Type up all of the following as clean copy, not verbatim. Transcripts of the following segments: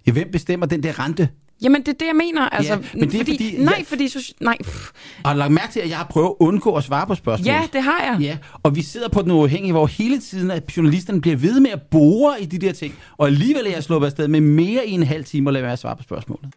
Ja, hvem bestemmer den der rente? Jamen, det er det, jeg mener. Altså, Ja, men det er fordi... Og lagt mærke til, at jeg har prøvet at undgå at svare på spørgsmål. Ja, det har jeg. Ja, og vi sidder på Den Uafhængige, hvor hele tiden, at journalisterne bliver ved med at bore i de der ting. Og alligevel er jeg sluppet afsted med mere end en halv time at lade være at svare på spørgsmålet.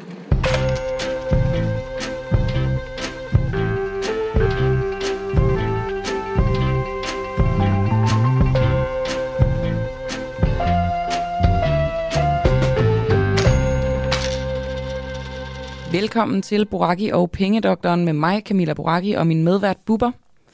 Velkommen til Boracchi og Pengedoktoren med mig, Camilla Boracchi, og min medvært Bubber.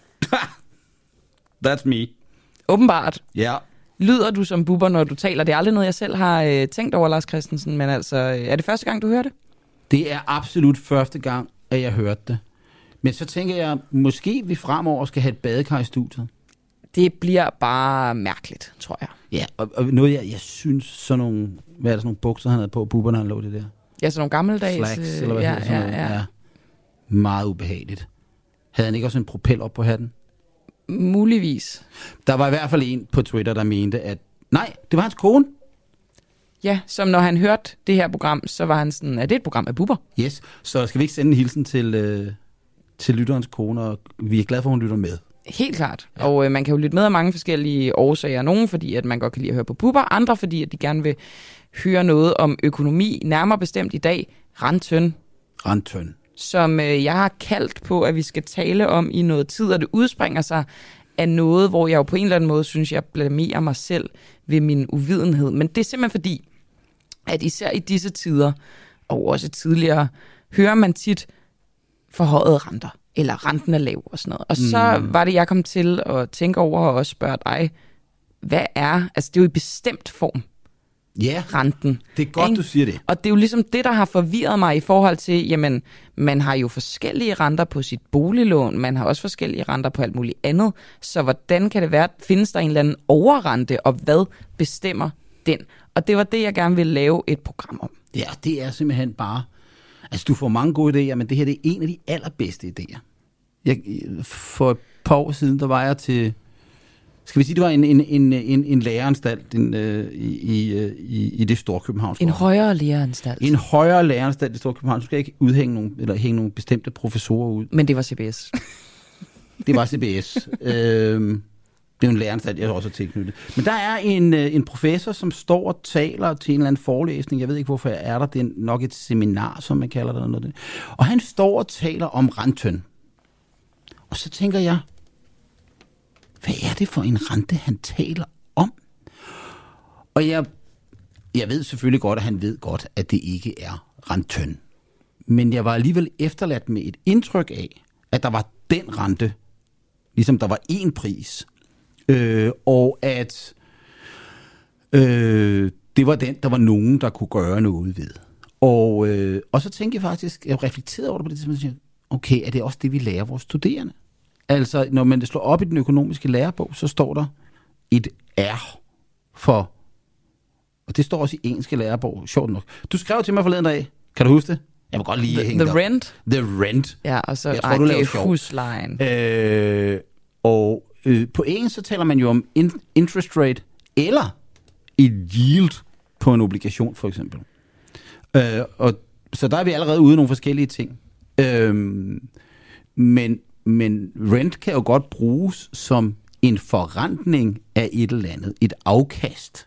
That's me. Åbenbart. Ja. Yeah. Lyder du som Bubber, når du taler? Det er aldrig noget, jeg selv har tænkt over, Lars Christensen, men altså, er det første gang, du hører det? Det er absolut første gang, at jeg hørte det. Men så tænker jeg, måske vi fremover skal have et badekar i studiet. Det bliver bare mærkeligt, tror jeg. Ja, og noget jeg synes, sådan nogle, hvad er der, sådan nogle bukser, han havde på, Bubber, når han lå det der? Ja, sådan nogle gammeldags. Slacks, eller hvad hedder sådan noget. Ja. Meget ubehageligt. Havde han ikke også en propel op på hatten? Muligvis. Der var i hvert fald en på Twitter, der mente, at nej, det var hans kone. Ja, som når han hørte det her program, så var han sådan, er det et program af Bubber? Yes, så skal vi ikke sende en hilsen til lytterens kone, og vi er glade for, at hun lytter med. Helt klart. Ja. Og man kan jo lytte med af mange forskellige årsager. Nogle fordi, at man godt kan lide at høre på Bubber, andre fordi, at de gerne vil høre noget om økonomi, nærmere bestemt i dag, rentøn. Som jeg har kaldt på, at vi skal tale om i noget tid, og det udspringer sig af noget, hvor jeg jo på en eller anden måde synes, jeg blamerer mig selv ved min uvidenhed. Men det er simpelthen fordi, at især i disse tider, og også tidligere, hører man tit forhøjede renter, eller renten er lav og sådan noget. Og så var det, jeg kom til at tænke over og også spørge dig, hvad er, altså det er jo i bestemt form, renten. Det er godt, ikke? Du siger det. Og det er jo ligesom det, der har forvirret mig i forhold til, jamen, man har jo forskellige renter på sit boliglån, man har også forskellige renter på alt muligt andet, så hvordan kan det være, findes der en eller anden overrente, og hvad bestemmer den? Og det var det, jeg gerne ville lave et program om. Ja, det er simpelthen bare, altså du får mange gode idéer, men det her det er en af de allerbedste idéer. For et par år siden, der var jeg til, skal vi sige, det var en læreranstalt i det Storkøbenhavn. En højere læreranstalt. En højere læreranstalt i Storkøbenhavn. Du skal ikke udhænge hænge nogle bestemte professorer ud. Men det var CBS. Det var CBS. Det er jo en læreranstalt, jeg også har tilknyttet. Men der er en professor, som står og taler til en eller anden forelæsning. Jeg ved ikke, hvorfor jeg er der. Det er nok et seminar, som man kalder det. Eller noget. Og han står og taler om renten. Og så tænker jeg, hvad er det for en rente, han taler om? Og jeg ved selvfølgelig godt, at han ved godt, at det ikke er renten. Men jeg var alligevel efterladt med et indtryk af, at der var den rente, ligesom der var én pris, og at det var den, der var nogen, der kunne gøre noget ved. Og så tænkte jeg faktisk, jeg reflekterede over det på det tidspunkt, okay, er det også det, vi lærer vores studerende? Altså, når man slår op i den økonomiske lærebog, så står der et R for, og det står også i engelske lærebog, sjovt nok. Du skrev til mig forleden dag, kan du huske det? Jeg må godt lige hænge The Rent? The Rent. Ja, og så jeg tror, du laver huslejen. På engelsk så taler man jo om interest rate, eller et yield på en obligation, for eksempel. Så der er vi allerede ude i nogle forskellige ting. Men rent kan jo godt bruges som en forrentning af et eller andet, et afkast.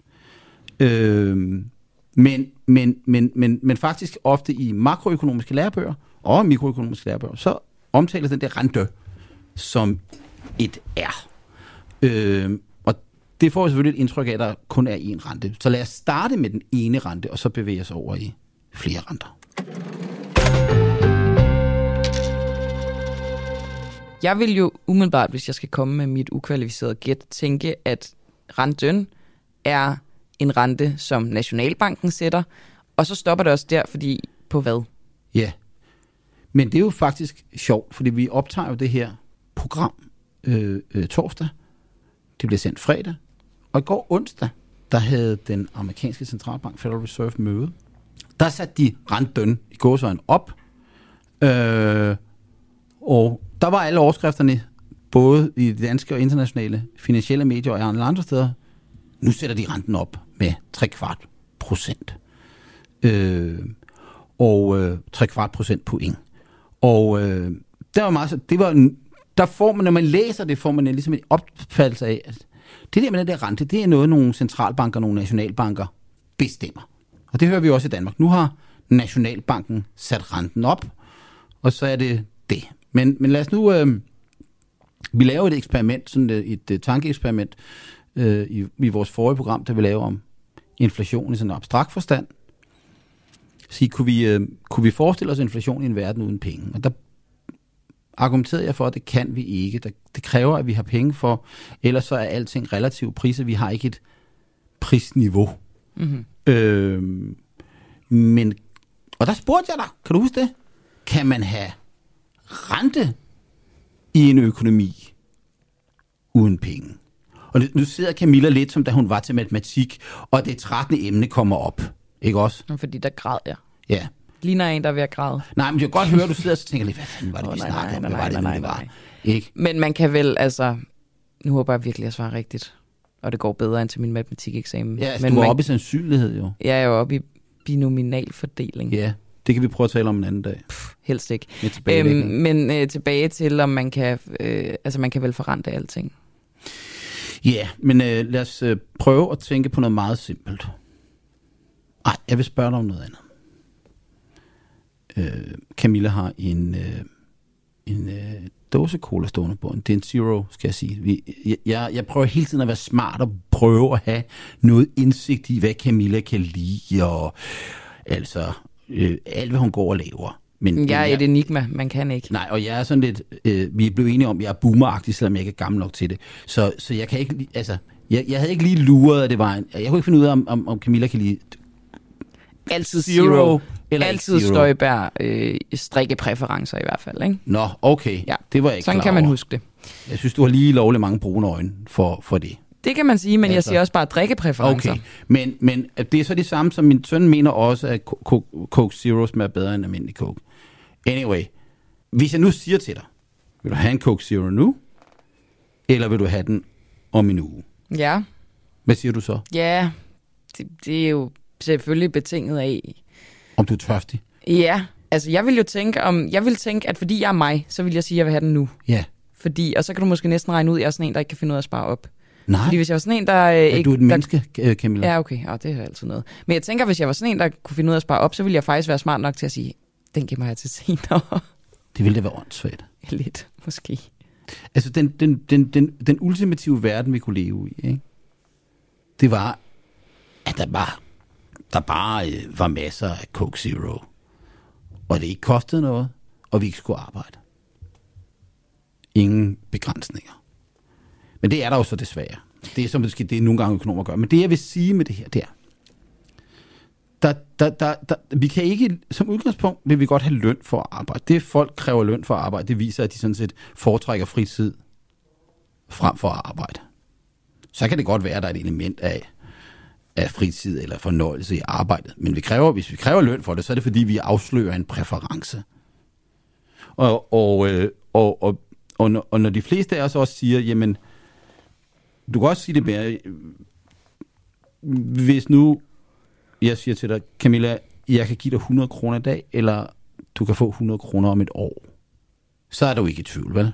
Men faktisk ofte i makroøkonomiske lærebøger og mikroøkonomiske lærebøger, så omtales den der rente som et R. Og det får selvfølgelig et indtryk af, at der kun er én rente. Så lad os starte med den ene rente, og så bevæge os over i flere renter. Jeg vil jo umiddelbart, hvis jeg skal komme med mit ukvalificerede gæt, tænke, at renten er en rente, som Nationalbanken sætter, og så stopper det også der, fordi på hvad? Ja, men det er jo faktisk sjovt, fordi vi optager jo det her program torsdag. Det bliver sendt fredag, og i går onsdag, der havde den amerikanske centralbank Federal Reserve møde. Der satte de renten i gåseøjne op, og der var alle overskrifterne, både i de danske og internationale finansielle medier og andre steder. Nu sætter de renten op med 0,75%. og 3/4% point. Og der får man, når man læser det, får man ligesom en opfattelse af, at det der med den der rente, det er noget, nogle centralbanker, nogle nationalbanker bestemmer. Og det hører vi også i Danmark. Nu har Nationalbanken sat renten op, og så er det det. Men lad os nu... vi laver et eksperiment, sådan et tankeeksperiment i vores forrige program, der vi laver om inflation i sådan en abstrakt forstand. Så kunne vi forestille os inflation i en verden uden penge? Og der argumenterede jeg for, at det kan vi ikke. Det kræver, at vi har penge for, ellers så er alting relative priser. Vi har ikke et prisniveau. Mm-hmm. Og der spurgte jeg dig, kan du huske det? Kan man have rente i en økonomi uden penge? Og nu sidder Camilla lidt, som da hun var til matematik, og det 13. emne kommer op. Ikke også? Fordi der græd jeg. Ja. Ligner en, der er ved at græde. Nej, men jeg kan godt høre, at du sidder og tænker lidt, hvad fanden var det, vi snakkede om? Hvad var det nu, det var? Ikke? Men man kan vel, altså... Nu håber jeg virkelig, at jeg svarer rigtigt. Og det går bedre end til min matematikeksamen. Ja, altså, men du er oppe i sandsynlighed, jo. Jeg er jo oppe i binominalfordeling. Ja, det kan vi prøve at tale om en anden dag. Helst ikke. Men tilbage til, om man kan... man kan vel forrente alting. Ja, men lad os prøve at tænke på noget meget simpelt. Nej, jeg vil spørge dig om noget andet. Camilla har en dåse cola stående på. Det er en Zero, skal jeg sige. Jeg prøver hele tiden at være smart og prøve at have noget indsigt i, hvad Camilla kan lide, og altså alt, hvad hun går og laver. Men jeg er et enigma, man kan ikke. Nej, og jeg er sådan lidt, vi er blevet enige om, at jeg er boomeragtig, selvom jeg ikke er gammel nok til det. Så jeg kan ikke, altså, jeg havde ikke lige luret, at det var jeg kunne ikke finde ud af, om Camilla kan lide altid Zero. Eller altid Støjberg strikkepræferencer i hvert fald, ikke? Nå, okay. Ja. Det var jeg ikke sådan kan man huske det. Jeg synes, du har lige lovligt mange brune øjne for det. Det kan man sige, men jeg siger også bare drikkepræferencer. Okay, men det er så det samme, som min søn mener også, at Coke Zero smager bedre end almindelig Coke. Anyway, hvis jeg nu siger til dig, vil du have en Coke Zero nu, eller vil du have den om en uge? Ja. Hvad siger du så? Ja, det er jo selvfølgelig betinget af... Om du er tørstig? Ja, altså jeg vil tænke, at fordi jeg er mig, så vil jeg sige, at jeg vil have den nu. Ja. Og så kan du måske næsten regne ud, at jeg er sådan en, der ikke kan finde ud af at spare op. Nej. Fordi hvis jeg var sådan en, der... Er du et menneske, Camilla? Ja, okay. Det er altid noget. Men jeg tænker, hvis jeg var sådan en, der kunne finde ud af at spare op, så ville jeg faktisk være smart nok til at sige, den gemmer jeg til senere. Det ville da være åndssvagt. Lidt, måske. Altså den ultimative verden, vi kunne leve i, ikke? Det var, at der bare var masser af Coke Zero. Og det ikke kostede noget, og vi ikke skulle arbejde. Ingen begrænsninger. Men det er der jo så desværre. Det er som det nogle gange økonomer gør. Men det jeg vil sige med det her, det er, vi kan ikke, som udgangspunkt vil vi godt have løn for at arbejde. Det folk kræver løn for at arbejde, det viser, at de sådan set foretrækker fritid frem for at arbejde. Så kan det godt være, at der er et element af fritid eller fornøjelse i arbejdet. Men hvis vi kræver løn for det, så er det fordi, vi afslører en præference. Og når de fleste af os også siger, jamen, du kan også sige det mere, hvis nu jeg siger til dig, Camilla, jeg kan give dig 100 kroner i dag, eller du kan få 100 kroner om et år, så er du ikke i tvivl, vel?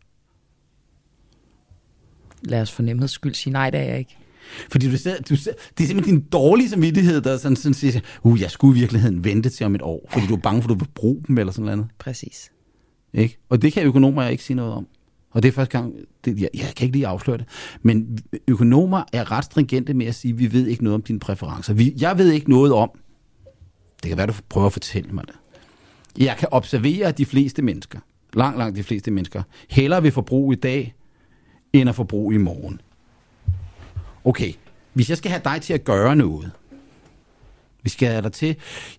Lad os for nemheds skyld sige nej, det er jeg ikke. Fordi det er simpelthen din dårlige samvittighed, der sådan siger, jeg skulle i virkeligheden vente til om et år, fordi du er bange for, at du vil bruge dem, eller sådan noget. Præcis. Ikke? Og det kan økonomer ikke sige noget om. Og det er første gang, jeg kan ikke lige afsløre det, men økonomer er ret stringente med at sige, at vi ved ikke noget om dine præferencer. Jeg ved ikke noget om, det kan være, du prøver at fortælle mig det. Jeg kan observere, at de fleste mennesker, langt de fleste mennesker, hellere vil forbruge i dag, end at forbruge i morgen. Okay, hvis jeg skal have dig til at gøre noget, vi skal have dig til,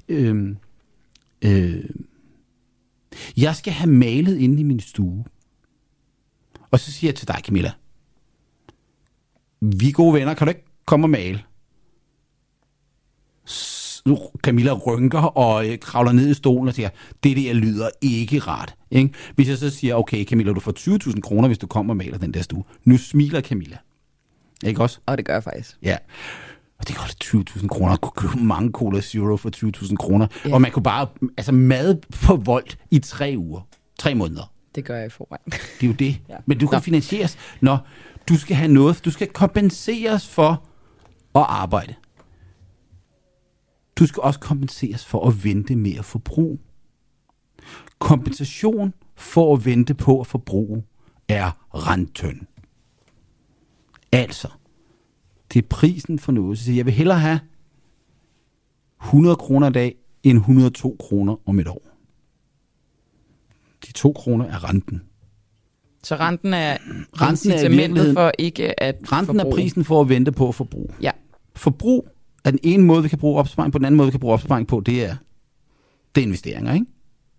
jeg skal have malet inde i min stue, og så siger jeg til dig, Camilla, vi er gode venner, kan du ikke komme og male? Camilla rynker og kravler ned i stolen og siger, det der lyder ikke rart. Ikke? Hvis jeg så siger, okay Camilla, du får 20.000 kroner, hvis du kommer og maler den der stue. Nu smiler Camilla. Ikke også? Og det gør jeg faktisk. Ja. Og det koster 20.000 kroner. Man kunne købe mange Cola Zero for 20.000 kroner. Ja. Og man kunne bare mad på Volt i 3 uger. 3 måneder. Det gør jeg i forvejen. Det er jo det. Ja. Men du kan finansieres, når du skal have noget. Du skal kompenseres for at arbejde. Du skal også kompenseres for at vente med at forbruge. Kompensation for at vente på at forbruge er rentøn. Altså, det er prisen for noget. Så jeg vil hellere have 100 kroner i dag end 102 kroner om et år. De 2 kroner er renten. Så renten er incitamentet for ikke at renten forbruge. Er prisen for at vente på at forbruge. Ja. Forbrug er den ene måde, vi kan bruge opsparing på. Den anden måde, vi kan bruge opsparing på, det er investeringer, ikke?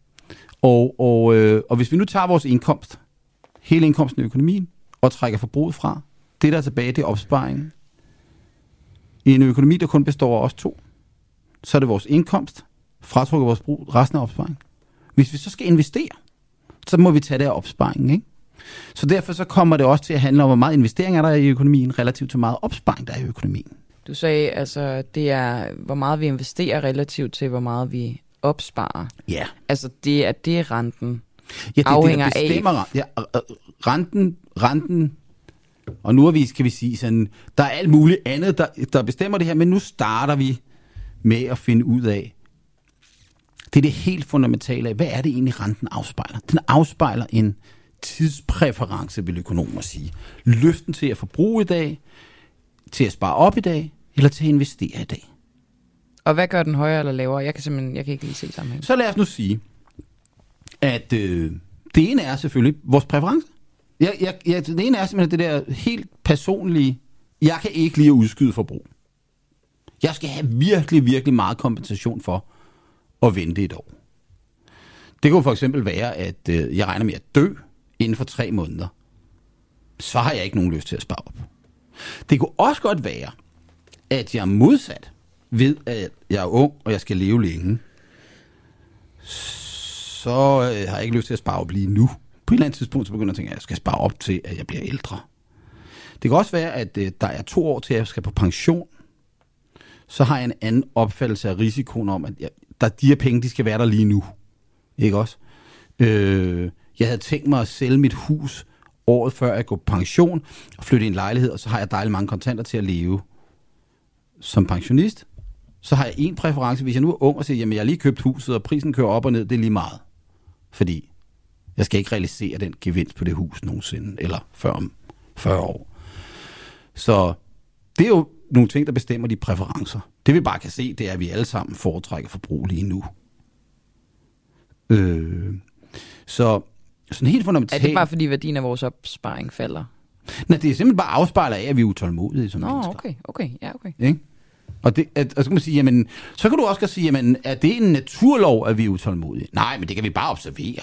Og hvis vi nu tager vores indkomst, hele indkomsten i økonomien, og trækker forbruget fra, det der er tilbage, det er opsparingen. I en økonomi, der kun består af os 2, så er det vores indkomst, fratrukket vores brug, resten af opsparing. Hvis vi så skal investere, så må vi tage det af opsparingen, ikke? Så derfor så kommer det også til at handle om, hvor meget investeringer der er i økonomien, relativt til meget opsparing, der er i økonomien. Du sagde, altså, det er, hvor meget vi investerer relativt til, hvor meget vi opsparer. Ja. Altså, det er renten. Ja, det afhænger det, der bestemmer, af. Ja, renten, og nu er vi, skal vi sige sådan, der er alt muligt andet, der bestemmer det her, men nu starter vi med at finde ud af, det er det helt fundamentale af, hvad er det egentlig, renten afspejler? Den afspejler en tidspræference, vil økonomer sige. Lysten til at forbruge i dag, til at spare op i dag, eller til at investere i dag. Og hvad gør den højere eller lavere? Jeg kan ikke lige se sammenhæng. Så lad os nu sige, at det ene er selvfølgelig vores præference. Det ene er simpelthen det der helt personlige, jeg kan ikke lide at udskyde forbrug. Jeg skal have virkelig, virkelig meget kompensation for at vente et år. Det kunne for eksempel være, at jeg regner med at dø inden for 3 måneder. Så har jeg ikke nogen lyst til at spare op. Det kunne også godt være, at jeg modsat ved, at jeg er ung, og jeg skal leve længe, så har jeg ikke lyst til at spare op lige nu. På et eller andet tidspunkt, så begynder jeg at tænke, at jeg skal spare op til, at jeg bliver ældre. Det kan også være, at der er 2 år til, at jeg skal på pension. Så har jeg en anden opfattelse af risikoen om, at de her penge, de skal være der lige nu. Ikke også? Jeg havde tænkt mig at sælge mit hus året før jeg går på pension, og flytte i en lejlighed, og så har jeg dejligt mange kontanter til at leve som pensionist. Så har jeg en præference, hvis jeg nu er ung og siger, jamen jeg har lige købt huset, og prisen kører op og ned, det er lige meget. Fordi jeg skal ikke realisere den gevinst på det hus nogensinde, eller før om 40 år. Så det er jo nogle ting, der bestemmer de præferencer. Det vi bare kan se, det er, at vi alle sammen foretrækker forbrug lige nu. Så sådan helt fundamentalt... Er det bare fordi værdien af vores opsparing falder? Nej, det er simpelthen bare afspejler af, at vi er utålmodige som mennesker. Okay, ja, okay. Ikke? Og så kan man sige, jamen, så kan du også sige, jamen, er det en naturlov, at vi er utålmodige? Nej, men det kan vi bare observere.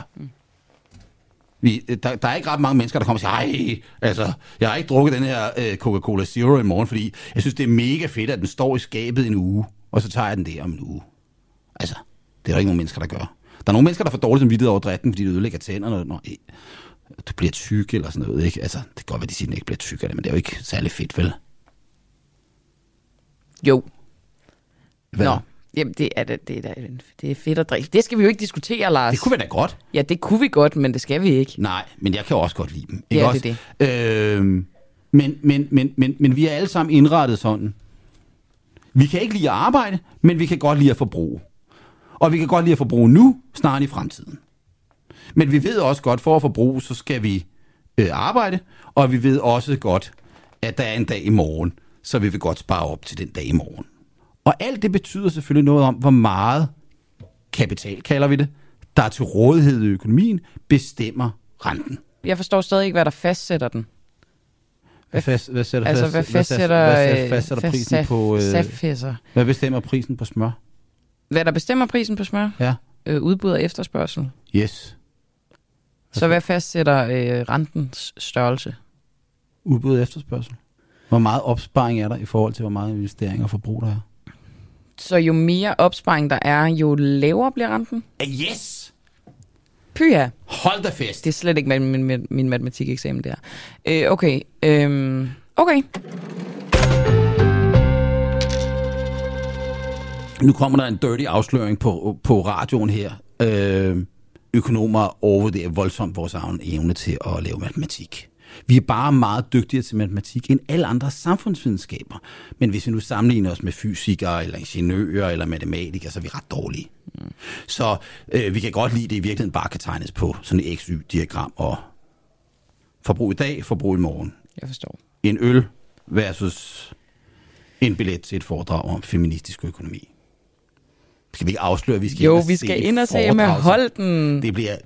Der er ikke ret mange mennesker, der kommer og siger, altså, jeg har ikke drukket den her Coca-Cola Zero i morgen, fordi jeg synes, det er mega fedt, at den står i skabet en uge, og så tager jeg den der om en uge. Altså, det er der ikke nogen mennesker, der gør. Der er nogle mennesker, der får dårligt samvittighed over dritten, fordi det ødelægger tænderne, når du bliver tyk eller sådan noget, ikke? Altså, det kan godt være, de siger, at den ikke bliver tyk af det, men det er jo ikke særlig fedt, vel? Jo. Hvad? Nå, jamen det er fedt at drikke. Det skal vi jo ikke diskutere, Lars. Det kunne vi da godt. Ja, det kunne vi godt, men det skal vi ikke. Nej, men jeg kan også godt lide dem. Ikke ja, også? Det er det. Men vi er alle sammen indrettet sådan. Vi kan ikke lide at arbejde, men vi kan godt lide at forbruge. Og vi kan godt lide at forbruge nu, snarere i fremtiden. Men vi ved også godt, for at forbruge, så skal vi arbejde, og vi ved også godt, at der er en dag i morgen, så vi vil godt spare op til den dag i morgen. Og alt det betyder selvfølgelig noget om, hvor meget kapital, kalder vi det, der er til rådighed i økonomien, bestemmer renten. Jeg forstår stadig ikke, hvad der fastsætter den. Hvad fastsætter prisen på... Hvad bestemmer prisen på smør? Hvad der bestemmer prisen på smør? Ja. Udbud og efterspørgsel. Yes. Så hvad fastsætter rentens størrelse? Udbud og efterspørgsel. Hvor meget opsparing er der i forhold til, hvor meget investering og forbrug der er? Så jo mere opsparing der er, jo lavere bliver renten? Yes! Pyha. Hold da fest. Det er slet ikke min matematikeksamen der. Okay. Nu kommer der en dirty afsløring på radioen her. Økonomer overvurderer voldsomt vores egen evne til at lave matematik. Vi er bare meget dygtigere til matematik end alle andre samfundsvidenskaber. Men hvis vi nu sammenligner os med fysikere, eller ingeniører, eller matematikere, så er vi ret dårlige. Så vi kan godt lide, at det i virkeligheden bare kan tegnes på sådan et XY-diagram, og forbrug i dag, forbrug i morgen. Jeg forstår. En øl versus en billet til et foredrag om feministisk økonomi. Skal vi ikke afsløre, at vi skal vi skal ind og se med Holten.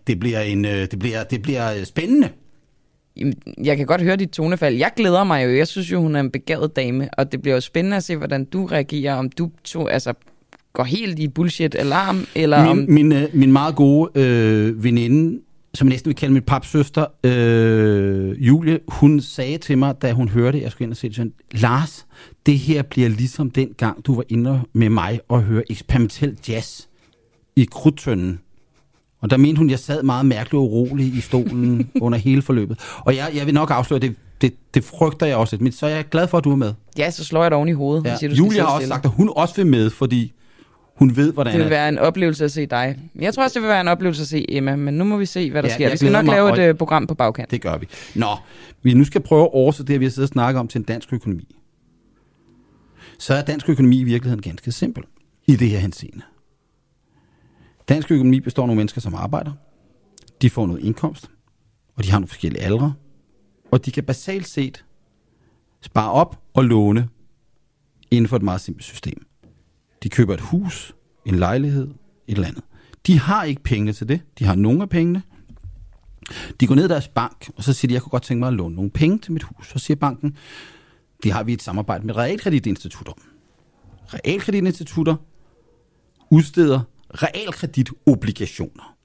Det bliver spændende. Jeg kan godt høre dit tonefald. Jeg glæder mig jo. Jeg synes jo, hun er en begavet dame, og det bliver jo spændende at se, hvordan du reagerer, om du går helt i bullshit-alarm, eller min meget gode veninde, som jeg næsten vil kalde min papsøster, Julie, hun sagde til mig, da hun hørte, jeg skulle ind og se det sådan, Lars, det her bliver ligesom den gang, du var inde med mig og høre eksperimentel jazz i Krudtønden. Og der mente hun, jeg sad meget mærkeligt og urolig i stolen under hele forløbet. Og jeg vil nok afsløre, det frygter jeg også lidt, men så er jeg glad for, at du er med. Ja, så slår jeg dig oven i hovedet. Ja. Siger, Julia har også sagt, at hun også vil med, fordi hun ved, hvordan det vil være en oplevelse at se dig. Jeg tror også, det vil være en oplevelse at se Emma, men nu må vi se, hvad der sker. Vi skal nok lave et program på bagkant. Det gør vi. Nå, vi nu skal prøve at oversætte det, vi har siddet og snakket om, til en dansk økonomi. Så er dansk økonomi i virkeligheden ganske simpel i det her henseende. Dansk økonomi består af nogle mennesker, som arbejder. De får noget indkomst, og de har nogle forskellige aldre, og de kan basalt set spare op og låne inden for et meget simpelt system. De køber et hus, en lejlighed, et eller andet. De har ikke penge til det. De har nogle af pengene. De går ned i deres bank, og så siger de, jeg kunne godt tænke mig at låne nogle penge til mit hus. Så siger banken, det har vi et samarbejde med realkreditinstitutter. Realkreditinstitutter udsteder realkreditobligationer.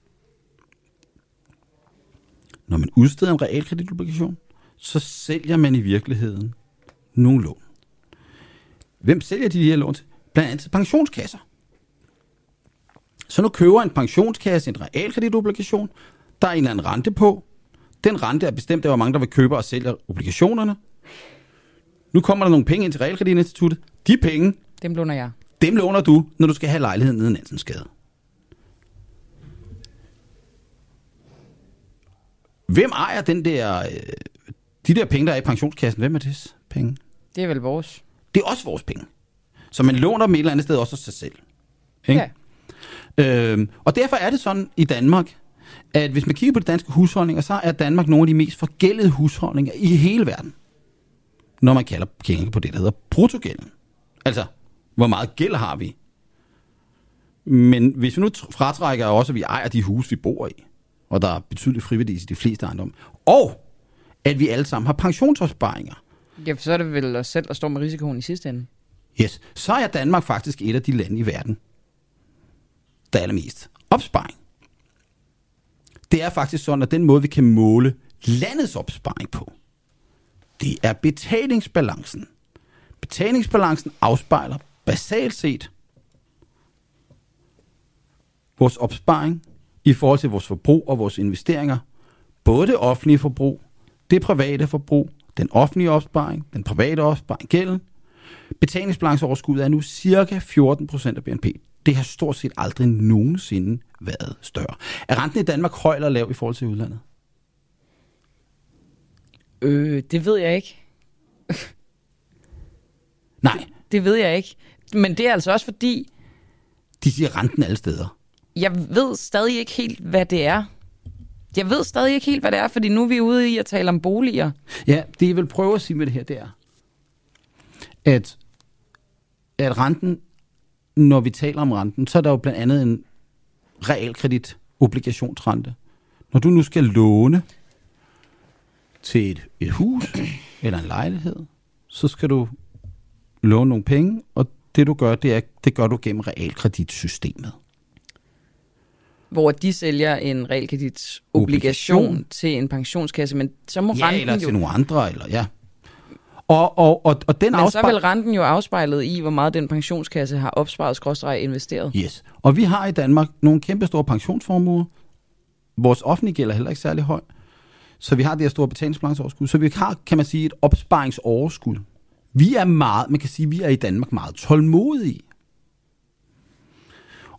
Når man udsteder en realkreditobligation, så sælger man i virkeligheden nogle lån. Hvem sælger de her lån til? Blandt andet til pensionskasser. Så nu køber en pensionskasse en realkreditobligation. Der er en eller anden rente på. Den rente er bestemt af, hvor mange der vil købe og sælge obligationerne. Nu kommer der nogle penge ind til realkreditinstituttet. De penge, dem låner jeg. Dem låner du, når du skal have lejligheden nede i Nansensgade. Hvem ejer de der penge, der er i pensionskassen? Hvem er det penge? Det er vel vores. Det er også vores penge. Så man låner dem et eller andet sted også sig selv. Ikke? Ja. Og derfor er det sådan i Danmark, at hvis man kigger på de danske husholdninger, så er Danmark nogle af de mest forgældede husholdninger i hele verden. Når man kigger på det, der hedder bruttogælden. Altså, hvor meget gæld har vi? Men hvis vi nu fratrækker også, at vi ejer de huse, vi bor i, og der er betydelig friværdi i de fleste ejendomme, og at vi alle sammen har pensionsopsparinger. Ja, så er det vel os selv, der står med risikoen i sidste ende. Yes, så er Danmark faktisk et af de lande i verden, der er allermest opsparing. Det er faktisk sådan, at den måde, vi kan måle landets opsparing på, det er betalingsbalancen. Betalingsbalancen afspejler basalt set vores opsparing i forhold til vores forbrug og vores investeringer. Både det offentlige forbrug, det private forbrug, den offentlige opsparing, den private opsparing, gælden. Betalingsbalanceoverskuddet er nu cirka 14% af BNP. Det har stort set aldrig nogensinde været større. Er renten i Danmark høj eller lav i forhold til udlandet? Det ved jeg ikke. Nej. Det ved jeg ikke. Men det er altså også fordi... De siger renten alle steder. Jeg ved stadig ikke helt, hvad det er. Fordi nu er vi ude i at tale om boliger. Ja, det jeg vil prøve at sige med det her, det er, at renten, når vi taler om renten, så er der jo blandt andet en realkreditobligationsrente. Når du nu skal låne til et hus eller en lejlighed, så skal du låne nogle penge, og det du gør, det gør du gennem realkreditsystemet. Hvor de sælger en realkreditobligation til en pensionskasse, men så må renten eller til jo... nogle andre, eller ja. Og den men så er vel renten jo afspejlet i, hvor meget den pensionskasse har opsparet / investeret. Yes. Og vi har i Danmark nogle kæmpe store pensionsformuer. Vores offentlige gæld er heller ikke særlig høj. Så vi har det her store betalingsbalanceoverskud. Så vi har, kan man sige, et opsparingsoverskud. Vi er i Danmark meget tålmodige.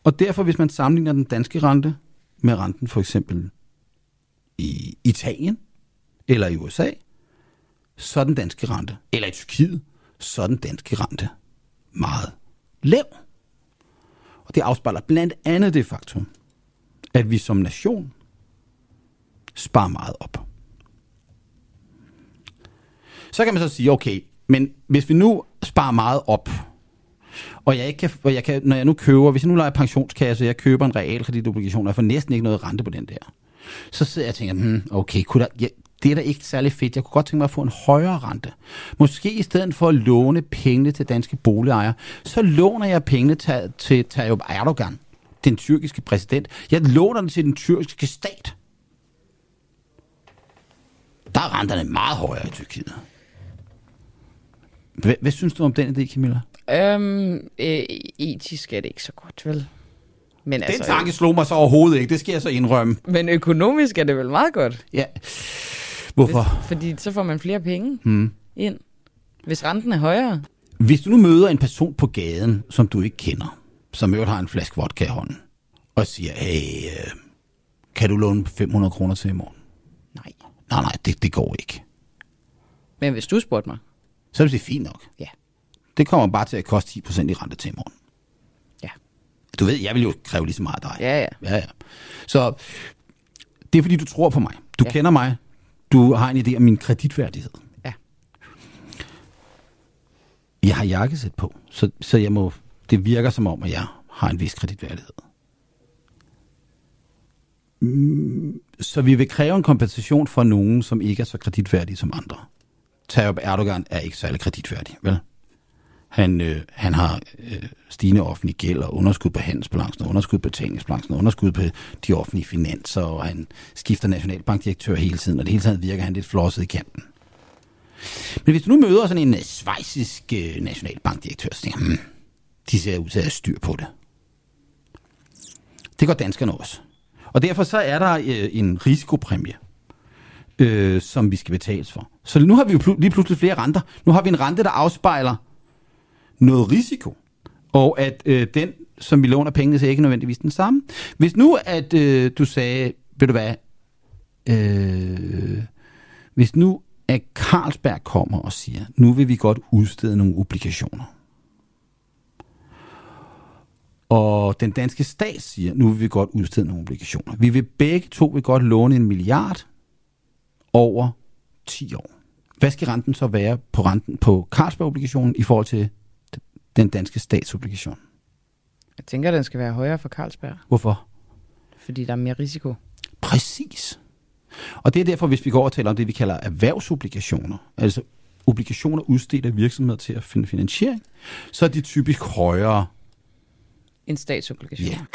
Og derfor, hvis man sammenligner den danske rente med renten for eksempel i Italien eller i USA, så er den danske rente, eller i Tyrkiet, så er den danske rente meget lav. Og det afspejler blandt andet det faktum, at vi som nation sparer meget op. Så kan man så sige, okay, men hvis vi nu sparer meget op, og jeg kan, når jeg nu køber, hvis jeg nu leger pensionskasse, og jeg køber en realkreditobligation, og jeg får næsten ikke noget rente på den der, så sidder jeg og tænker, okay, det er da ikke særlig fedt. Jeg kunne godt tænke mig at få en højere rente. Måske i stedet for at låne pengene til danske boligejere, så låner jeg pengene til Tayyip Erdogan, den tyrkiske præsident. Jeg låner den til den tyrkiske stat. Der er renterne meget højere i Tyrkiet. Hvad synes du om den idé, Camilla? Etisk er det ikke så godt, vel? Men den tanke slog mig så overhovedet ikke, det skal jeg så indrømme. Men økonomisk er det vel meget godt? Ja. Hvorfor? Fordi så får man flere penge ind, hvis renten er højere. Hvis du nu møder en person på gaden, som du ikke kender, som har en flaske vodka i hånden, og siger, hey, kan du låne 500 kroner til i morgen? Nej, det går ikke. Men hvis du spurgte mig, så er det fint nok. Ja. Det kommer bare til at koste 10% i rente til i morgen. Ja. Du ved, jeg vil jo kræve lige så meget af dig. Ja. Så det er fordi, du tror på mig. Du kender mig. Du har en idé om min kreditværdighed. Ja. Jeg har jakkesæt på, så det virker som om, at jeg har en vis kreditværdighed. Så vi vil kræve en kompensation for nogen, som ikke er så kreditværdige som andre. Tayyip Erdogan er ikke særlig kreditværdig, vel? Han har stigende offentlig gæld og underskud på handelsbalancen, og underskud på betalingsbalancen, og underskud på de offentlige finanser, og han skifter nationalbankdirektør hele tiden, og det hele taget virker han lidt flosset i kanten. Men hvis du nu møder sådan en schweizisk nationalbankdirektør, så tænker de ser ud til at have styr på det. Det gør danskerne også. Og derfor så er der en risikopræmie, som vi skal betales for. Så nu har vi jo lige pludselig flere renter. Nu har vi en rente, der afspejler noget risiko, og at den, som vi låner pengene til, ikke nødvendigvis den samme. Hvis nu, at du sagde, ved du hvad, hvis nu, at Carlsberg kommer og siger, nu vil vi godt udstede nogle obligationer, og den danske stat siger, nu vil vi godt udstede nogle obligationer. Vi vil begge to godt låne 1 milliard over 10 år. Hvad skal renten så være på Carlsberg-obligationen i forhold til den danske statsobligation? Jeg tænker, at den skal være højere for Carlsberg. Hvorfor? Fordi der er mere risiko. Præcis. Og det er derfor, hvis vi går over og taler om det, vi kalder erhvervsobligationer, altså obligationer udstedt af virksomheder til at finde finansiering, så er de typisk højere en statsobligation. Ja.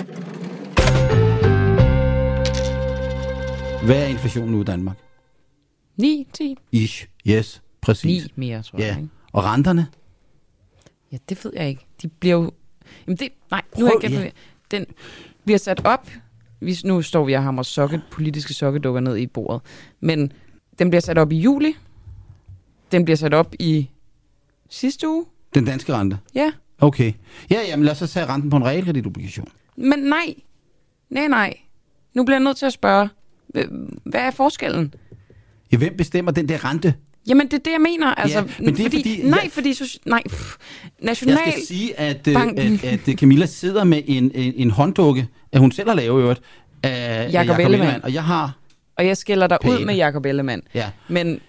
Hvad er inflationen nu i Danmark? 9-10. Ish. Yes, præcis. 9 mere, tror jeg. Ikke? Og renterne? Ja, det ved jeg ikke. De bliver jo... Jamen det... Nej, nu er jeg ikke... Den bliver sat op... Nu står vi og hamrer politiske sokkedukker ned i bordet. Men den bliver sat op i juli. Den bliver sat op i sidste uge. Den danske rente? Ja. Okay. Ja, jamen lad os så tage renten på en realkreditobligation. Men nej. Nu bliver jeg nødt til at spørge, hvad er forskellen? Ja, hvem bestemmer den der rente? Jamen, det er det, jeg mener. Altså, ja, men det er national... Jeg skal sige, at Camilla sidder med en hånddukke, at hun selv har lavet øvrigt, af Jakob Ellemann. Og jeg har... Og jeg skælder dig ud med Jakob Ellemann. Ja. Men,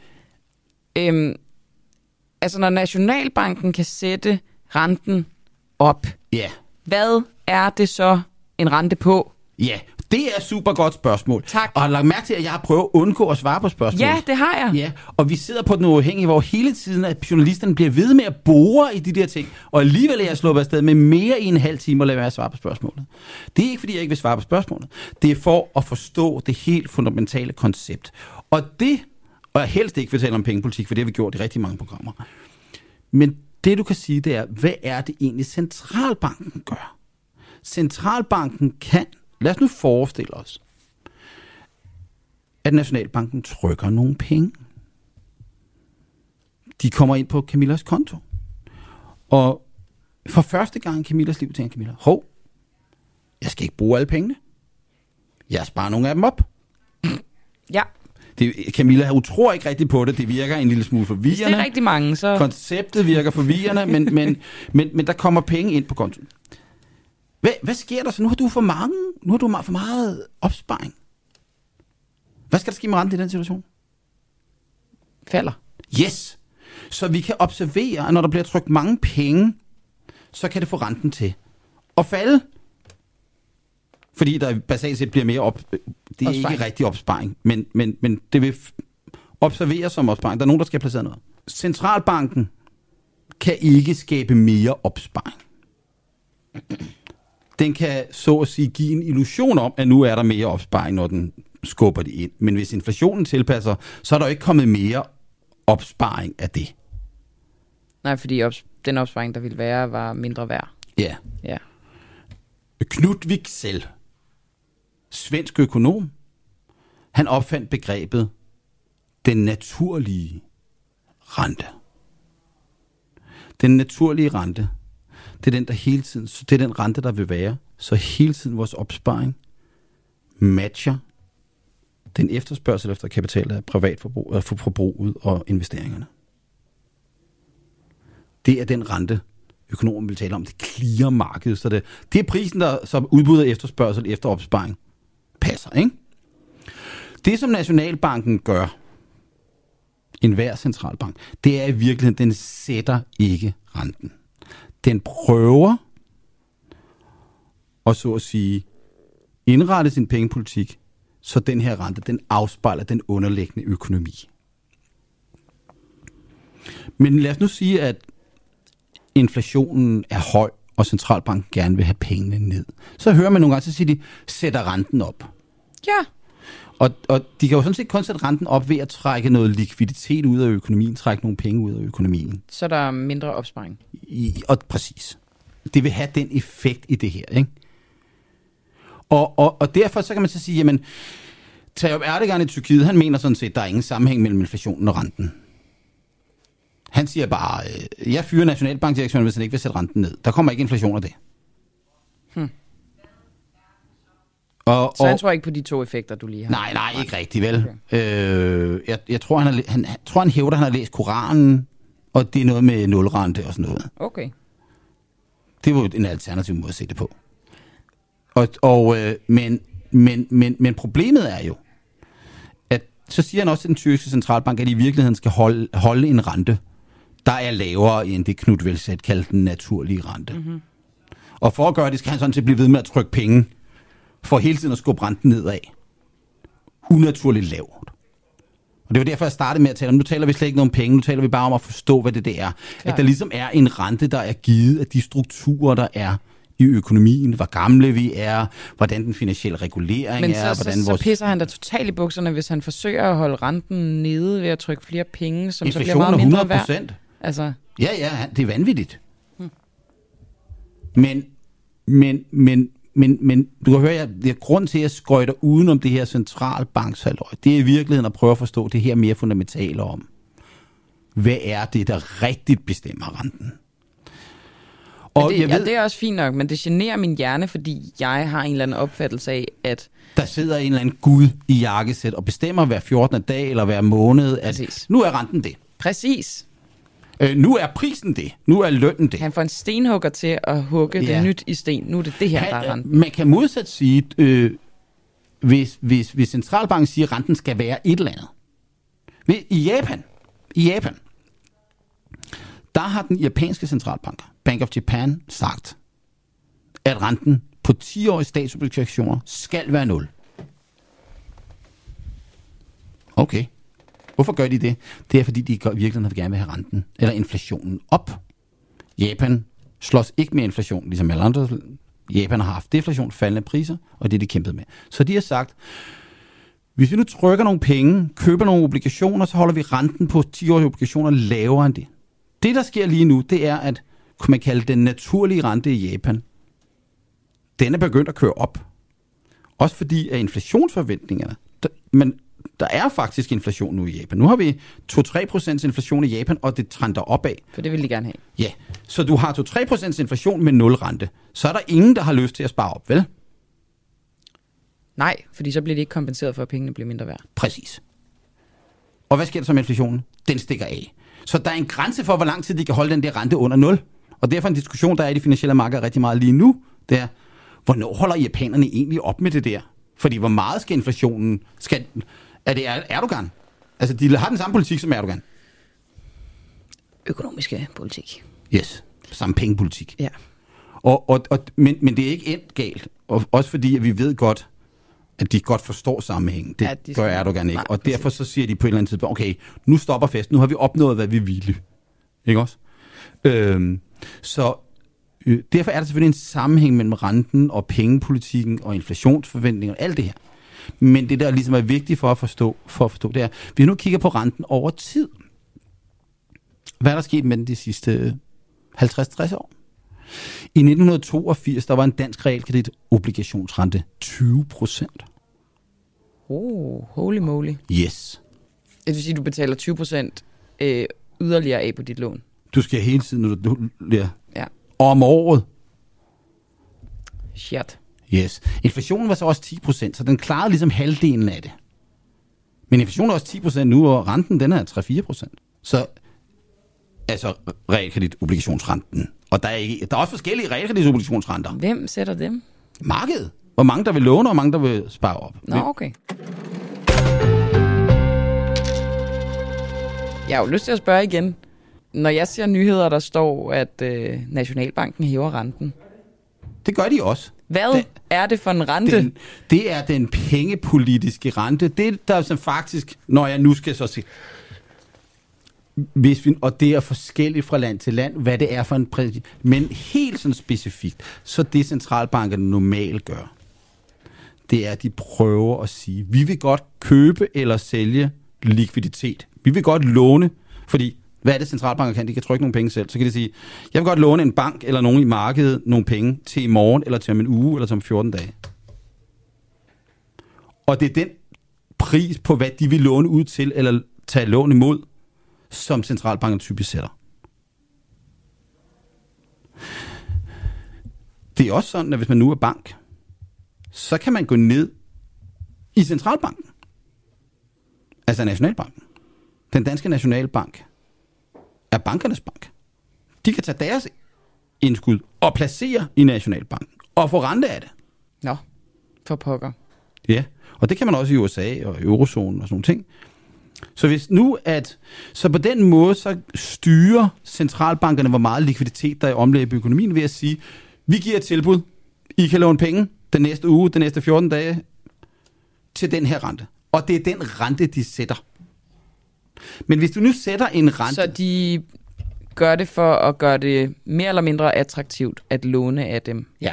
altså, når Nationalbanken kan sætte renten op, hvad er det så en rente på? Ja, det er et super godt spørgsmål. Tak. Og har lagt mærke til, at jeg har prøvet at undgå at svare på spørgsmålet. Ja, det har jeg. Ja, og vi sidder på den uafhængige, hvor hele tiden, at journalisterne bliver ved med at bore i de der ting, og alligevel er jeg sluppet afsted med mere end en halv time at lade være at svare på spørgsmålet. Det er ikke, fordi jeg ikke vil svare på spørgsmålet. Det er for at forstå det helt fundamentale koncept. Og jeg helst ikke vil tale om pengepolitik, for det har vi gjort i rigtig mange programmer. Men det, du kan sige, det er, hvad er det egentlig, centralbanken gør? Centralbanken kan... Lad os nu forestille os, at Nationalbanken trykker nogle penge. De kommer ind på Camillas konto. Og for første gang i Camillas liv tænker Camilla, jeg skal ikke bruge alle pengene. Jeg sparer nogle af dem op. Ja. Camilla, hun tror ikke rigtig på det. Det virker en lille smule forvirrende. Hvis det er rigtig mange, så... Konceptet virker forvirrende, men der kommer penge ind på kontoen. Hvad sker der så? Nu har du for meget opsparing. Hvad skal der ske med renten i den situation? Falder. Yes. Så vi kan observere, at når der bliver trykt mange penge, så kan det få renten til at falde. Fordi der basalt set bliver mere det er opsparing. Ikke rigtig opsparing, men det vil observeres som opsparing. Der er nogen, der skal placere noget. Centralbanken kan ikke skabe mere opsparing. Den kan så at sige give en illusion om, at nu er der mere opsparing, når den skubber det ind. Men hvis inflationen tilpasser, så er der jo ikke kommet mere opsparing af det. Nej, fordi den opsparing, der ville være, var mindre værd. Ja. Knud Wicksell, svensk økonom, han opfandt begrebet den naturlige rente. Den naturlige rente, det er den, der hele tiden, det er den rente, der vil være, så hele tiden vores opsparing matcher den efterspørgsel efter kapital, der er privatforbrug, for forbruget og investeringerne. Det er den rente, økonomen vil tale om, det clear marked. Så det er prisen, der som udbud og efterspørgsel efter opsparing passer, ikke? Det, som Nationalbanken gør, enhver centralbank, det er i virkeligheden, den sætter ikke renten. Den prøver at så at sige indrette sin pengepolitik, så den her rente, den afspejler den underliggende økonomi. Men lad os nu sige, at inflationen er høj, og centralbanken gerne vil have pengene ned. Så hører man nogle gange, så siger de, sætter renten op. Ja. Og de kan jo sådan set kun sætte renten op ved at trække noget likviditet ud af økonomien, trække nogle penge ud af økonomien. Så der er mindre opsparing. Og præcis. Det vil have den effekt i det her, ikke? Og derfor så kan man så sige, jamen, Tayyip Erdogan i Tyrkiet, han mener sådan set, at der er ingen sammenhæng mellem inflationen og renten. Han siger bare, jeg fyrer nationalbankdirektøren, hvis han ikke vil sætte renten ned. Der kommer ikke inflation af det. Så han tror ikke på de to effekter, du lige har? Nej, ikke rigtigt, vel. Okay. Jeg tror, han hævder, at han har læst Koranen, og det er noget med nulrente og sådan noget. Okay. Det var jo en alternativ måde at se det på. Men problemet er jo, at så siger han også til den tyrkiske centralbank, at i virkeligheden skal holde en rente, der er lavere end det Knud Wicksell kaldte den naturlige rente. Mm-hmm. Og for at gøre det, skal han sådan set blive ved med at trykke penge, for hele tiden at skubbe renten nedad. Unaturligt lavt. Og det var derfor, jeg startede med at tale om, nu taler vi slet ikke noget om penge, nu taler vi bare om at forstå, hvad det er. Klar. At der ligesom er en rente, der er givet af de strukturer, der er i økonomien, hvor gamle vi er, hvordan den finansielle regulering men er. Så pisser han da totalt i bukserne, hvis han forsøger at holde renten nede ved at trykke flere penge, som så bliver meget mindre værd. 100%. Altså. Ja, det er vanvittigt. Men du kan høre, at grund til, at jeg skøjter udenom det her centralbankshalløj, det er i virkeligheden at prøve at forstå det her mere fundamentale om. Hvad er det, der rigtigt bestemmer renten? Og det er også fint nok, men det generer min hjerne, fordi jeg har en eller anden opfattelse af, at der sidder en eller anden gud i jakkesæt og bestemmer hver 14. dag eller hver måned, at nu er renten det. Præcis. Nu er prisen det. Nu er lønnen det. Han får en stenhugger til at hugge det nyt i sten. Nu er det her, der er renten. Man kan modsat sige, hvis centralbanken siger, at renten skal være et eller andet. I Japan, der har den japanske centralbank, Bank of Japan, sagt, at renten på 10-årige statsobligationer skal være 0. Okay. Hvorfor gør de det? Det er, fordi de virkelig gerne vil have renten, eller inflationen op. Japan slås ikke med inflation, ligesom alle andre. Japan har haft deflation, faldende priser, og det er de kæmpet med. Så de har sagt, hvis vi nu trykker nogle penge, køber nogle obligationer, så holder vi renten på 10-årige obligationer lavere end det. Det, der sker lige nu, det er, at kunne man kalde den naturlige rente i Japan, den er begyndt at køre op. Også fordi af inflationsforventningerne, men der er faktisk inflation nu i Japan. Nu har vi 2-3% inflation i Japan, og det trender opad. For det vil de gerne have. Ja, så du har 2-3% inflation med 0 rente. Så er der ingen, der har lyst til at spare op, vel? Nej, fordi så bliver de ikke kompenseret for, at pengene bliver mindre værd. Præcis. Og hvad sker der så med inflationen? Den stikker af. Så der er en grænse for, hvor lang tid de kan holde den der rente under 0. Og derfor en diskussion, der er i de finansielle markeder rigtig meget lige nu, det er, hvornår holder japanerne egentlig op med det der? Fordi hvor meget skal inflationen... Er det Erdogan? Altså, de har den samme politik som Erdogan. Økonomiske politik. Yes, samme pengepolitik. Ja. Men det er ikke endt galt. Og også fordi, at vi ved godt, at de godt forstår sammenhængen. Det gør Erdogan ikke. Nej, og derfor så siger de på et eller andet tidspunkt, okay, nu stopper festen. Nu har vi opnået, hvad vi ville. Ikke også? Derfor er der selvfølgelig en sammenhæng mellem renten og pengepolitikken og inflationsforventninger og alt det her. Men det, der ligesom er vigtigt for at forstå, det er, vi nu kigger på renten over tid. Hvad er der sket med den de sidste 50-60 år? I 1982, der var en dansk realkreditobligationsrente 20%. Holy moly. Yes. Det vil sige, at du betaler 20% yderligere af på dit lån. Du skal hele tiden, når du ja. Om året. Shit. Yes. Inflationen var så også 10%, så den klarede ligesom halvdelen af det. Men inflationen er også 10% nu, og renten den er 3-4%. Så altså realkreditobligationsrenten. Og der er også forskellige realkreditobligationsrenter. Hvem sætter dem? Markedet. Hvor mange der vil låne, og hvor mange der vil spare op. Nå, okay. Jeg har jo lyst til at spørge igen. Når jeg ser nyheder, der står, at Nationalbanken hæver renten. Det gør de også. Hvad er det for en rente? Det er den pengepolitiske rente. Det der som faktisk, når jeg nu skal så se... og det er forskelligt fra land til land, hvad det er for en præcis. Men helt sådan specifikt, så det centralbankerne normalt gør, det er, at de prøver at sige, vi vil godt købe eller sælge likviditet. Vi vil godt låne, fordi hvad er det centralbanker kan? De kan trykke nogle penge selv. Så kan de sige, jeg vil godt låne en bank eller nogen i markedet nogle penge til i morgen, eller til om en uge, eller til om 14 dage. Og det er den pris på, hvad de vil låne ud til, eller tage lån imod, som centralbanken typisk sætter. Det er også sådan, at hvis man nu er bank, så kan man gå ned i centralbanken. Altså Nationalbanken. Den danske Nationalbank er bankernes bank. De kan tage deres indskud og placere i Nationalbanken og få rente af det. Nå, for pokker. Ja, og det kan man også i USA og Eurozonen og sådan nogle ting. Så hvis nu så på den måde så styrer centralbankerne, hvor meget likviditet der er i omløb i økonomien, ved at sige, vi giver et tilbud, I kan låne penge den næste uge, den næste 14 dage til den her rente. Og det er den rente, de sætter. Men hvis du nu sætter en rente... Så de gør det for at gøre det mere eller mindre attraktivt at låne af dem? Ja.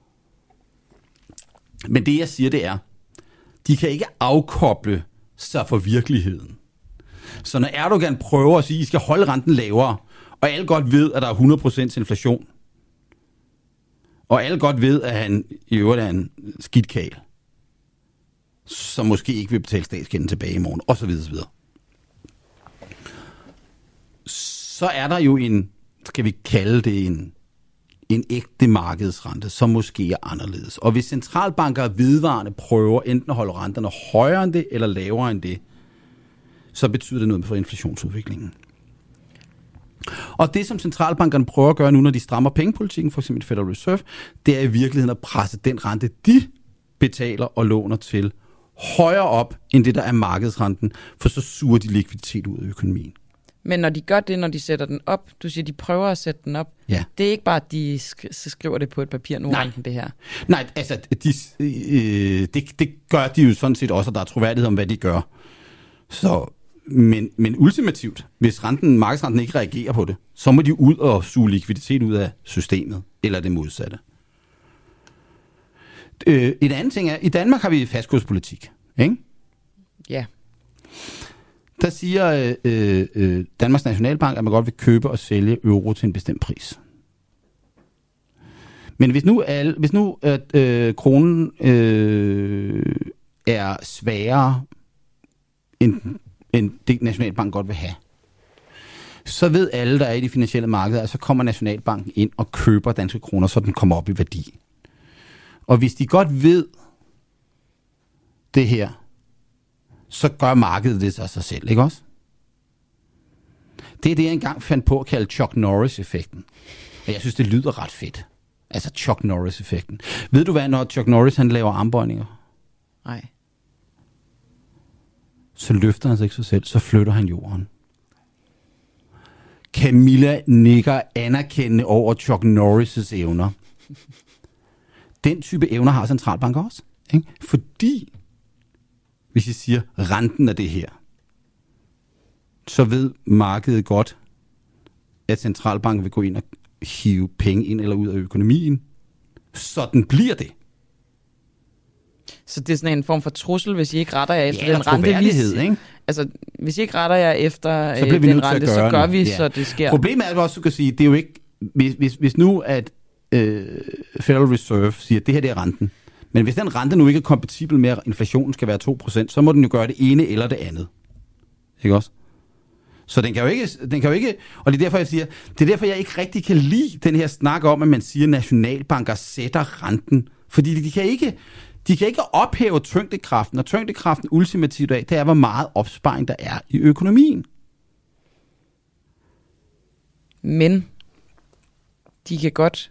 Men det jeg siger, det er, de kan ikke afkoble sig fra virkeligheden. Så når Erdogan prøver at sige, at I skal holde renten lavere, og alle godt ved, at der er 100% inflation, og alle godt ved, at han i øvrigt er en skidtkagel, som måske ikke vil betale statsgælden tilbage i morgen, osv. Så er der jo skal vi kalde det en ægte markedsrente, som måske er anderledes. Og hvis centralbanker vedvarende prøver enten at holde renterne højere end det, eller lavere end det, så betyder det noget for inflationsudviklingen. Og det, som centralbankerne prøver at gøre nu, når de strammer pengepolitikken, f.eks. Federal Reserve, det er i virkeligheden at presse den rente, de betaler og låner til, højere op end det, der er markedsrenten, for så suger de likviditet ud af økonomien. Men når de gør det, når de sætter den op, du siger, de prøver at sætte den op, ja. Det er ikke bare, at de skriver det på et papir nu, det her? Nej, altså, det gør de jo sådan set også, og der er troværdighed om, hvad de gør. Så, men ultimativt, hvis markedsrenten ikke reagerer på det, så må de ud og suge likviditet ud af systemet, eller det modsatte. Et andet ting er, i Danmark har vi fastkurspolitik, ikke? Ja. Der siger Danmarks Nationalbank, at man godt vil købe og sælge euro til en bestemt pris. Men hvis nu kronen er sværere end det Nationalbank godt vil have, så ved alle, der er i de finansielle markeder, at så kommer Nationalbanken ind og køber danske kroner, så den kommer op i værdi. Og hvis de godt ved, det her, så gør markedet det sig selv, ikke også? Det er det, jeg engang fandt på at kalde Chuck Norris-effekten. Og jeg synes, det lyder ret fedt. Altså Chuck Norris-effekten. Ved du hvad, når Chuck Norris han laver armbøjninger? Nej. Så løfter han sig ikke sig selv, så flytter han jorden. Camilla nikker anerkendende over Chuck Norris' evner. Den type evner har centralbanker også. Ikke? Fordi, hvis I siger, renten er det her, så ved markedet godt, at centralbanken vil gå ind og hive penge ind eller ud af økonomien. Sådan bliver det. Så det er sådan en form for trussel, hvis I ikke retter jer efter ja, den rente. Ikke? Altså, hvis I ikke retter jer efter så den rente, så gør vi, så det sker. Problemet er også, du kan sige, det er jo ikke, hvis nu at Federal Reserve siger, at det her det er renten, men hvis den rente nu ikke er kompatibel med, at inflationen skal være 2%, så må den jo gøre det ene eller det andet. Ikke også? Så den kan jo ikke, og det er derfor, jeg siger, det er derfor, jeg ikke rigtig kan lide den her snak om, at man siger, at nationalbanker sætter renten, fordi de kan ikke ophæve tyngdekraften, og tyngdekraften ultimativt af, det er, hvor meget opsparing der er i økonomien. Men de kan godt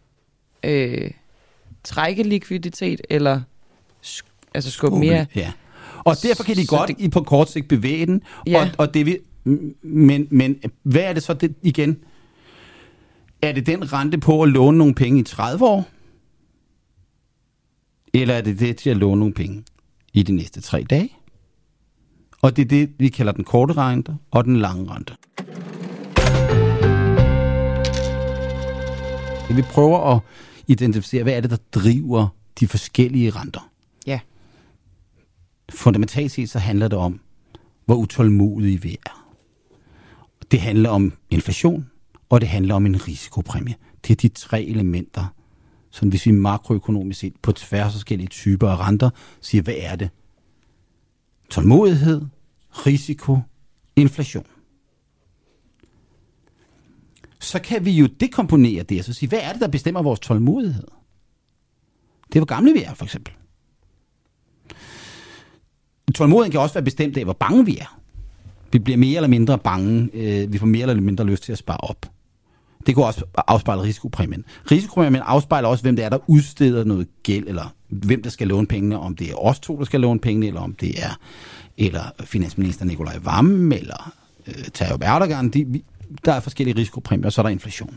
trække likviditet, eller skubbe mere. Ja. Og derfor kan de godt på kort sigt bevæge den, ja. og det vil, men hvad er det så det, igen? Er det den rente på at låne nogle penge i 30 år? Eller er det til at låne nogle penge i de næste 3 dage? Og det er det, vi kalder den korte rente og den lange rente. Vi prøver at identificere, hvad er det, der driver de forskellige renter. Ja. Fundamentalt set så handler det om, hvor utålmodige vi er. Det handler om inflation, og det handler om en risikopræmie. Det er de 3 elementer, så hvis vi makroøkonomisk set på tværs af forskellige typer af renter siger, hvad er det? Tålmodighed, risiko, inflation. Så kan vi jo dekomponere det, og så sige, hvad er det, der bestemmer vores tålmodighed? Det er, hvor gamle vi er, for eksempel. Tålmodigheden kan også være bestemt af, hvor bange vi er. Vi bliver mere eller mindre bange, vi får mere eller mindre lyst til at spare op. Det kan også afspejle risikopræmien. Risikopræmien afspejler også, hvem det er, der udsteder noget gæld, eller hvem der skal låne pengene, om det er os to, der skal låne pengene, eller om det er eller finansminister Nikolaj Wammen, eller Tayyip Erdogan. Der er forskellige risikopræmier, og så er der inflation.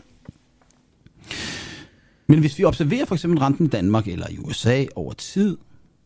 Men hvis vi observerer for eksempel renten i Danmark eller i USA over tid,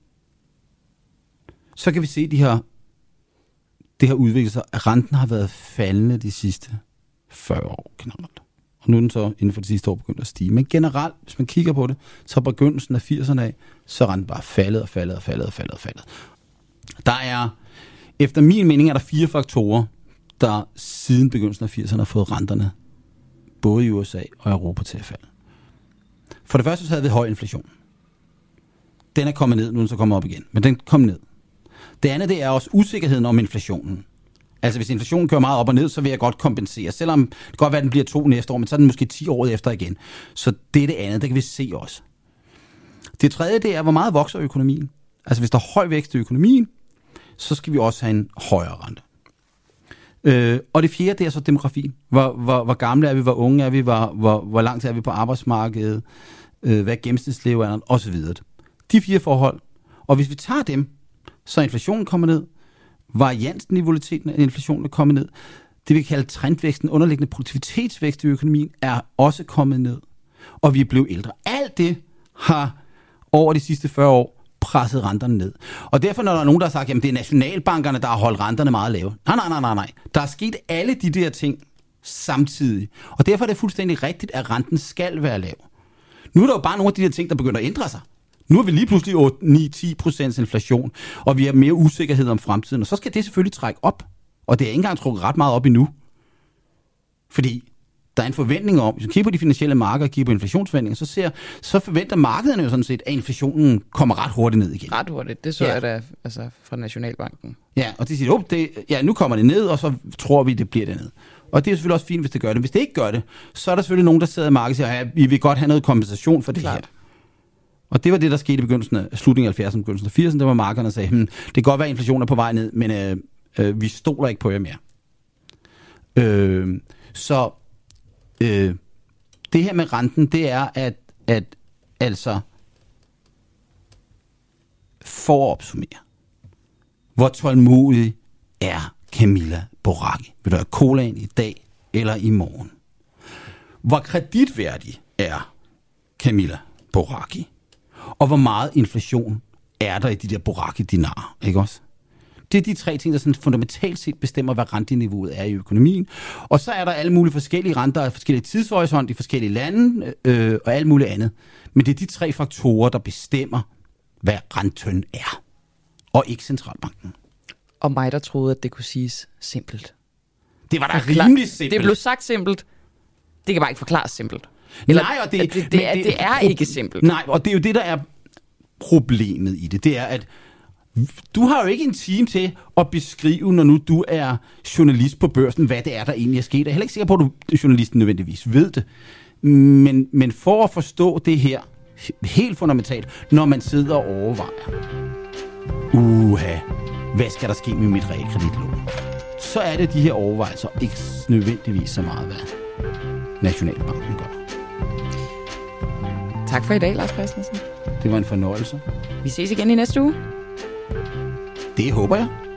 så kan vi se, at det har udviklet sig, at renten har været faldende de sidste 40 år generelt. Og nu er den så inden for de sidste år begyndt at stige. Men generelt, hvis man kigger på det, så begyndelsen af 80'erne af, så er renten bare faldet. Der er, efter min mening, er der 4 faktorer, der siden begyndelsen af 80'erne har fået renterne, både i USA og Europa, til at falde. For det første så havde vi høj inflation. Den er kommet ned, nu er den så kommer op igen, men den kom ned. Det andet, det er også usikkerheden om inflationen. Altså hvis inflationen kører meget op og ned, så vil jeg godt kompensere. Selvom det kan godt være, at den bliver 2 næste år, men så er den måske 10 år efter igen. Så det er det andet, det kan vi se også. Det tredje, det er, hvor meget vokser økonomien. Altså hvis der er høj vækst i økonomien, så skal vi også have en højere rente. Og det fjerde, det er så demografien. Hvor gamle er vi, hvor unge er vi, hvor langt er vi på arbejdsmarkedet, hvad er gennemsnitslevealderen, osv. De 4 forhold. Og hvis vi tager dem, så er inflationen kommer ned, variansen i volatiliteten af inflationen er kommet ned, det vi kalder trendvæksten, underliggende produktivitetsvækst i økonomien, er også kommet ned, og vi er blevet ældre. Alt det har over de sidste 40 år presset renterne ned. Og derfor, når der er nogen, der har sagt, at det er nationalbankerne, der har holdt renterne meget lave. Nej. Der er sket alle de der ting samtidig. Og derfor er det fuldstændig rigtigt, at renten skal være lav. Nu er der jo bare nogle af de der ting, der begynder at ændre sig. Nu er vi lige pludselig 8-9-10% inflation, og vi har mere usikkerhed om fremtiden, og så skal det selvfølgelig trække op. Og det er ikke engang trukket ret meget op endnu. Fordi der er en forventning om, hvis man kigger på de finansielle markeder og kigger på inflationsforventninger, så forventer markederne jo sådan set, at inflationen kommer ret hurtigt ned igen. Ret hurtigt, det så jeg da fra Nationalbanken. Ja, og de siger, nu kommer det ned, og så tror vi, det bliver det ned. Og det er selvfølgelig også fint, hvis det gør det. Hvis det ikke gør det, så er der selvfølgelig nogen, der sidder i markedet og siger, vi vil godt have noget kompensation for det her. Og det var det, der skete i slutningen af 70'erne, begyndelsen af 80'erne. Det var markederne, der sagde, det kan godt være, at inflationen er på vej ned, men vi stoler ikke på jer mere. Så det her med renten, det er, at altså for at opsummere, hvor tålmodig er Camilla Boracchi? Vil du have colaen i dag eller i morgen? Hvor kreditværdig er Camilla Boracchi? Og hvor meget inflation er der i de der Boracchi-dinarer, ikke også? Det er de 3 ting, der sådan fundamentalt set bestemmer, hvad renteniveauet er i økonomien. Og så er der alle mulige forskellige renter af forskellige tidshorisont i forskellige lande og alt muligt andet. Men det er de 3 faktorer, der bestemmer, hvad renten er. Og ikke centralbanken. Og mig, der troede, at det kunne siges simpelt. Det var da rimelig simpelt. Det blev sagt simpelt. Det kan bare ikke forklares simpelt. Eller, nej, og det er ikke simpelt. Nej, og det er jo det, der er problemet i det. Det er, at du har jo ikke en time til at beskrive, når nu du er journalist på Børsen, hvad det er, der egentlig er sket. Jeg er heller ikke sikker på, at du journalisten nødvendigvis ved det. Men for at forstå det her helt fundamentalt, når man sidder og overvejer, hvad skal der ske med mit realkreditlån? Så er det de her overvejelser ikke nødvendigvis så meget, hvad Nationalbanken gør. Tak for i dag, Lars Christensen. Det var en fornøjelse. Vi ses igen i næste uge. Det håber jeg.